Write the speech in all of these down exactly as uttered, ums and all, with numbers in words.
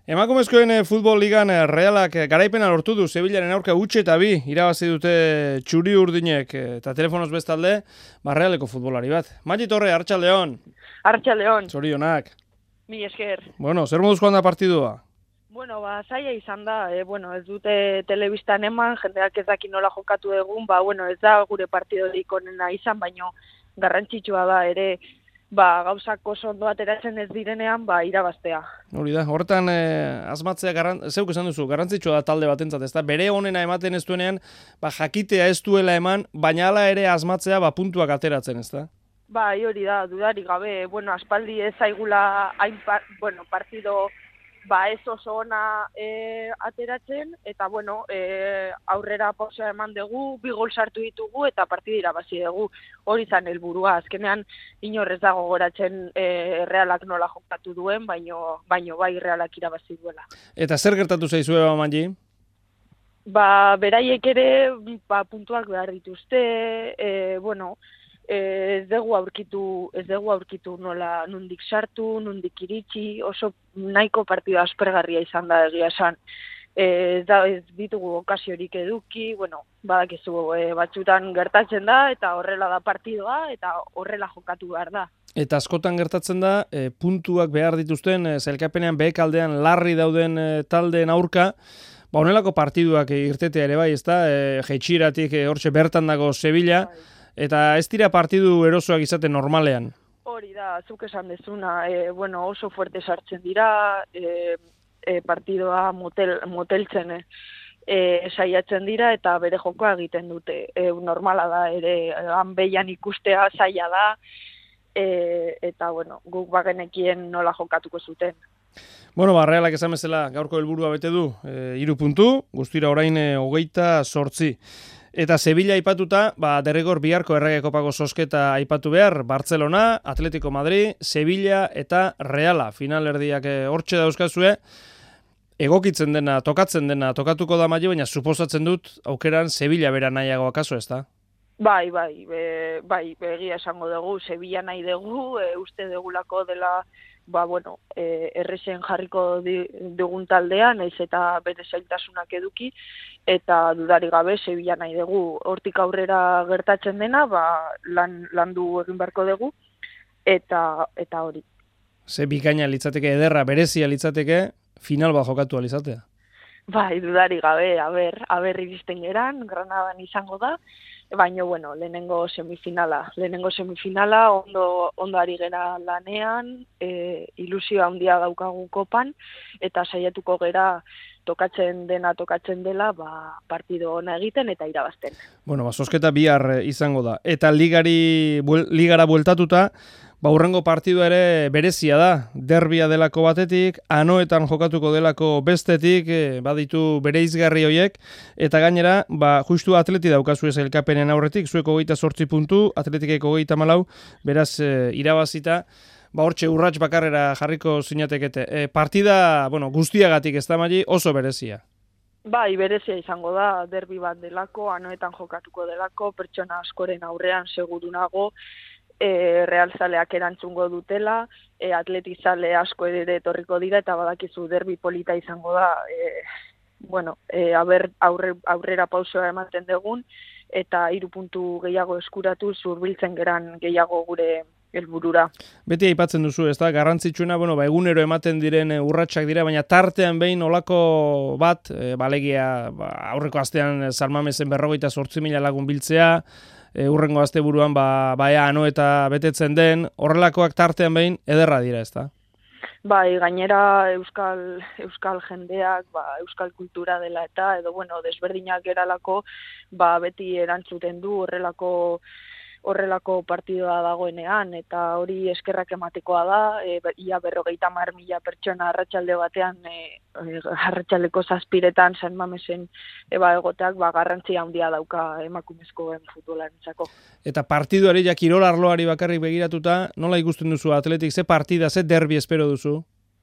Emakumezkoen eh, futbol ligan eh, Realak eh, garaipena lortu du Sevillaren aurka utxe eta bi irabazi dute txuri urdinek eh, eta telefonoz bestalde ba Realeko futbolari bat. Mati Torre, Arratsaldeon. Arratsaldeon. Zorionak. Mi esker. Bueno, zer moduzkoan da partidua? Bueno, ba, zaila izan da, eh, bueno, ez dute telebistan eman, jendeak ez daki nola jokatu egun, ba, bueno, ez da gure partidorik onena izan, baino garrantzitsua da ere, ba, gauzak oso ondo ateratzen ez direnean, ba, irabaztea. Hori da, horretan eh, asmatzea, garran... zeuk esan duzu, garrantzitsua da talde batentzat, ez da, bere onena ematen ez duenean, ba, jakitea ez duela eman, baina hala ere asmatzea, ba, puntuak ateratzen, ez da? Ba, hori da, dudarik gabe, bueno, aspaldi ez zaigula, hain par, bueno, partido, ba, ez oso ona e, ateratzen, eta, bueno, e, aurrera pausea eman dugu, bi gol sartu ditugu, eta partida irabazi dugu, hori zan helburua. Azkenean, inorrez dago goratzen e, Realak nola jokatu duen, baino, baino bai Realak irabazi duela. Eta zer gertatu zaizue, ba, Manji? Ba, beraiek ere, ba, puntuak behar dituzte, e, bueno, ez dugu aurkitu, ez dugu aurkitu nola nundik sartu, nundik iritsi, oso nahiko partida aspergarria izan da egia esan. Ez da, ez ditugu okasiorik eduki, bueno, badakizu e, batzutan gertatzen da, eta horrela da partidoa, eta horrela jokatu behar da. Eta askotan gertatzen da, e, puntuak behar dituzten, e, zailkapenean behekaldean larri dauden e, taldeen aurka, ba, honelako partiduak e, irtetea ere bai, ezta, e, jeitxiratik e, hortxe bertan dago Sevilla, bai. Eta ez dira partidu erosoak izaten normalean. Hori da, zuk esan dezuna, e, bueno, oso fuerte sartzen dira, e, e, partidoa motel, moteltzen e, saiatzen dira eta bere jokoa egiten dute. E, normala da, ere han behian ikustea zaila da, e, eta bueno, guk bagenekien nola jokatuko zuten. Bueno, ba, Realak esan bezala gaurko helburua bete du, e, hiru puntu, guztira orain e, hogeita zortzi. Eta Sevilla aipatuta, ba, derrigor biharko Errege Kopako zozketa aipatu behar, Barcelona, Atletico Madrid, Sevilla eta Reala. Finalerdiak hortxe dauzkazue, egokitzen dena, tokatzen dena, tokatuko da maio, baina suposatzen dut, aukeran Sevilla bera nahiago akaso ez da? Bai, bai, be, bai, begia esango dugu, Sevilla nahi dugu, e, uste dugulako dela, ba, bueno, e, erresen jarriko di, dugun taldean, naiz eta bere zailtasunak eduki, eta dudari gabe Sevilla nahi dugu. Hortik aurrera gertatzen dena, ba, lan, landu egin beharko dugu, eta, eta hori. Ze bikaina litzateke ederra, berezia litzateke, final bat jokatu alizatea. Bai, dudari gabe, aber, aber iristen geran, Granadan izango da, baina, bueno, lehenengo semifinala. Lehenengo semifinala, ondo, ondo ari gera lanean, e, ilusio handia daukagu kopan, eta saiatuko gera tokatzen dena tokatzen dela, ba, partido ona egiten eta irabazten. Bueno, ba, zozketa bihar izango da. Eta ligari, buel, ligara bueltatuta, ba, hurrengo partidua ere berezia da. Derbia delako batetik, anoetan jokatuko delako bestetik, e, baditu bere izgarri hoiek, eta gainera, ba, justu Atleti daukazu ez elkapenen aurretik, zueko hogeita zortzi puntu, Atletikeko hogeita malau, beraz, e, irabazita, ba, hortxe urrats bakarrera jarriko zinatekete. E, partida, bueno, guztiagatik ez da Mali, oso berezia. Bai, berezia izango da, derbi bat delako, anoetan jokatuko delako, pertsona askoren aurrean seguru nago, E, realzaleak erantzungo dutela, e, atletizale asko ere etorriko dira, eta badakizu derbi polita izango da, e, bueno, e, aber, aurre, aurrera pausoa ematen dugun, eta hiru puntu gehiago eskuratu, zurbiltzen geran gehiago gure helburura. Beti aipatzen duzu, ez da, garrantzitsuena, bueno, ba, egunero ematen diren e, urratsak dira, baina tartean behin olako bat, e, balegia, ba, aurreko astean Salmamesen berrogeita zortzi mila lagun biltzea, E, urrengo asteburuan ba, ba ea ano eta betetzen den, horrelakoak tartean behin ederra dira, ez da? Bai, gainera euskal, euskal jendeak, ba, euskal kultura dela eta, edo, bueno, desberdinak eralako, ba, beti erantzuten du horrelako horrelako partidoa dagoenean, eta hori eskerrak ematekoa da, e, ia berrogeita hamar mila pertsona arratsalde batean, e, arratsaldeko zazpiretan San Mamesen eba egoteak, ba, garrantzia handia dauka emakumezkoen futbolarentzako. Eta partiduari ja kirol arloari bakarrik begiratuta, nola ikusten duzu Atletik, ze partida, ze derbi espero duzu?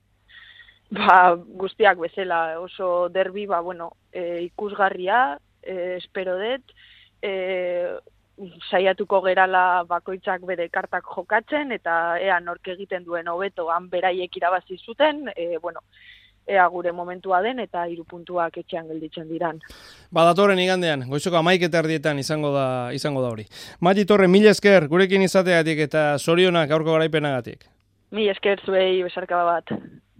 Ba, guztiak bezala, oso derbi, ba, bueno, e, ikusgarria, e, espero dut, e, saiatuko gerala bakoitzak bere kartak jokatzen, eta ea nork egiten duen hobeto han beraiek irabazi zuten, e, bueno, ea gure momentua den eta hiru puntuak etxean gelditzen diran. Ba, datorren igandean, goizoko hamaika eta erdietan izango da izango da hori. Mati Torre, mila esker gurekin izateagatik eta zorionak gaurko garaipenagatik. Mila esker zuei besarkada bat.